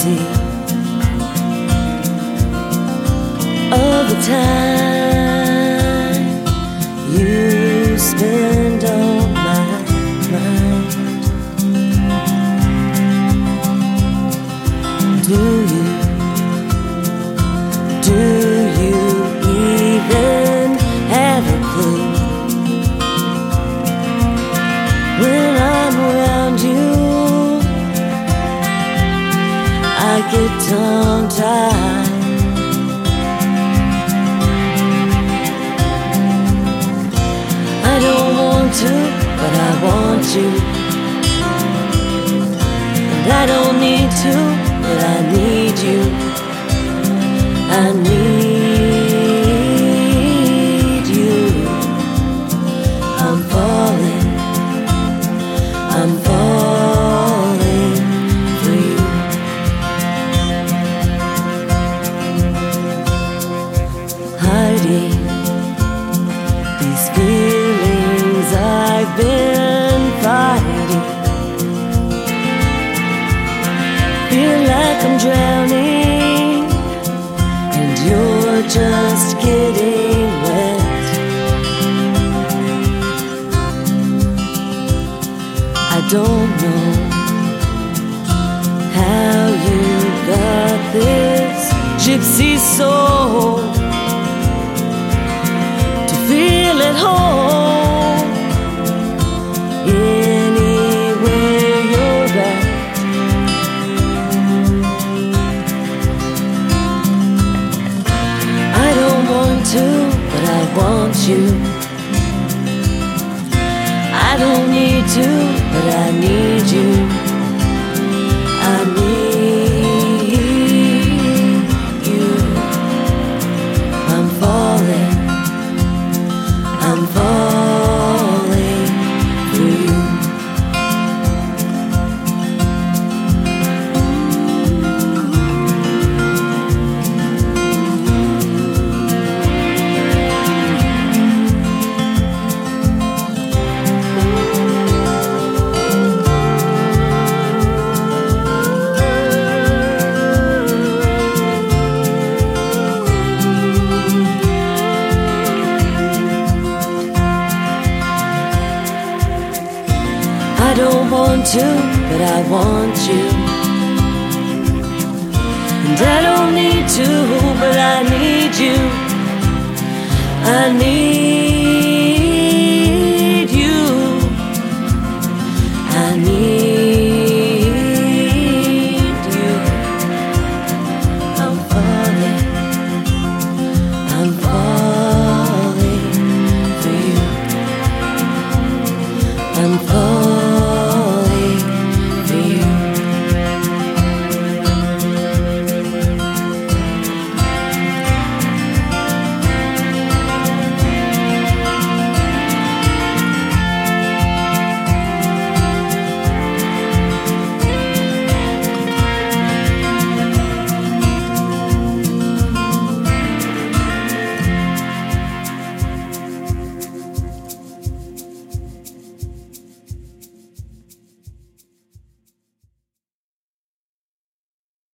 see all the time you spend on my mind. Do you even have a clue when I'm around you? I get tongue-tied. I don't want to, but I want you. And I don't need to, but I need you. I need you. I'm falling for you. Hiding these feelings I've been fighting. Feel like I'm drowning, and you're just getting wet. I don't know how you got this gypsy soul to feel at home anywhere you're at. I don't want to, but I want you. I don't need to, but I need you. I need you. I'm falling for you. I don't want to, but I want you. And I don't need to, but I need you. I need